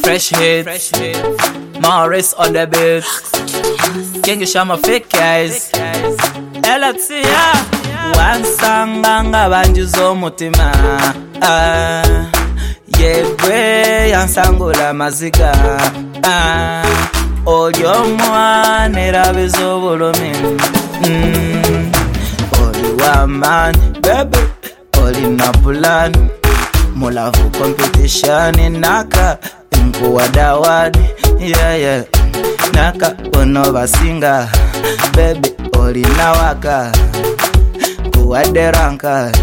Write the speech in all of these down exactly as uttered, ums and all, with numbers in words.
Fresh hits, Morris on the beat. King Shama fake guys. Elatia, wansanga banjuzo mutima. Ah, yegwe yansangula maziga. Ah, olyo mwane rabizo bulumi. Mm, oli wa man, baby, oli na plan. Mulavu competition naka inkuwa dawadi, yeah yeah. Naka ono basinga, baby oli na waka kuwa deranka,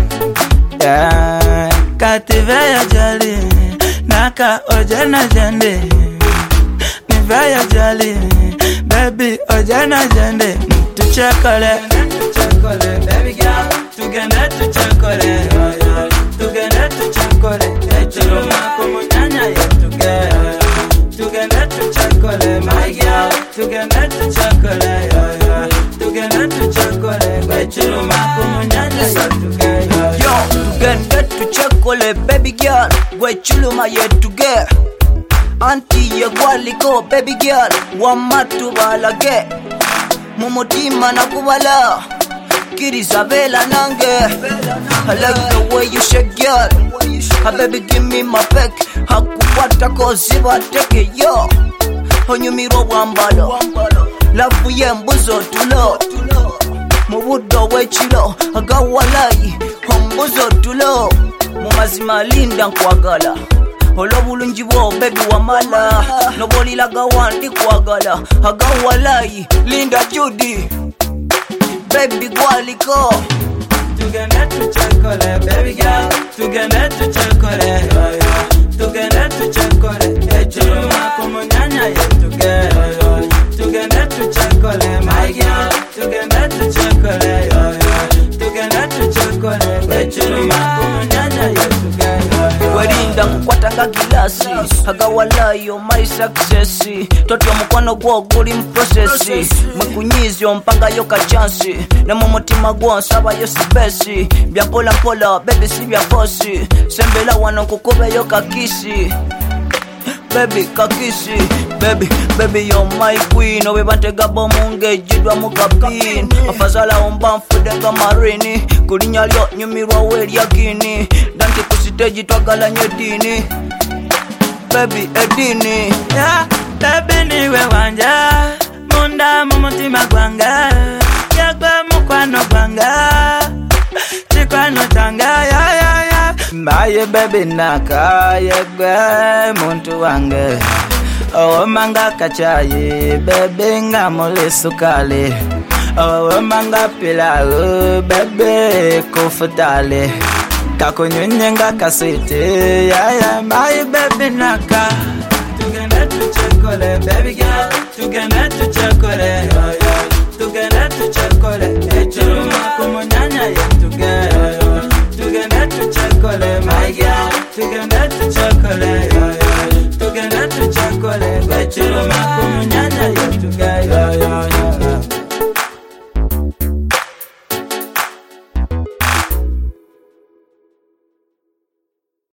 yeah. Kativeya jali, naka ojana jende. Niveya jali, baby ojana jende. Tuchekole, tuchekole, baby girl. Tugende tuchekole, tugende tuchekole. Echiruma kumunyanya yetuge. Tugende tuchekole, my girl. Tugende tuchekole, tugende tuchekole. Echiruma kumunyanya yetuge. Yo, tugende tuchekole, baby girl. Echiruma yetuge. Anti ye gwaliko, baby girl. Wamatu balage. Mumutima na kubala. Kirisabella nange. I like the way you shake, girl. Ha baby give me my peck. Hakupata koziba teke yo. Onyumiro wambalo. Lavu ye mbuzo tulo. Mubudo wechilo. Agawalai. Mbuzo tulo. Mumazima linda nkwagala. Olobulungi bwo baby wamala. Noboli laga wandi kwagala. Agawalai. Linda Judy. Baby gwaliko. Tugende tuchekole, baby girl. Tugende tuchekole, tugende tuchekole. Echiruma kumunyanya yetuge. Tugende tuchekole, my girl. Tugende tuchekole, tugende tuchekole. Echiruma kumunyanya yetuge. Werinda kukwatanga gilasi. Agawalayo my success. Toto mukwano gwo guli mprocessi. Mwekunyizi ompanga yo kachansi. Nemo mutima gwo nsaba yo sibesi. Bya pola pola baby si bya bosi. Sembela wano kukube yo kakisi. Baby kakisi. Baby, baby you're my queen. Owe bantega bomunge jidwa mukapin. Afazala omba mfudenga marini. Kulinya lyo nyumirwa weli yakini. Danti kusiteji twagala nyedini. Baby edini, yeah, baby niwe wanja. Munda mumutima gwanga. Yagwe mukwano gwanga. Chikwano tanga, yeah, yeah, yeah. Mbaye baby naka. Yagwe muntu wange. Oh manga kachaye, baby nga mole sukale. Oh manga pilau, baby kufutale. Kakunyunyenga kasete, yeah yeah, my baby naka. Tugende tuchekole, baby girl. Tugende tuchekole,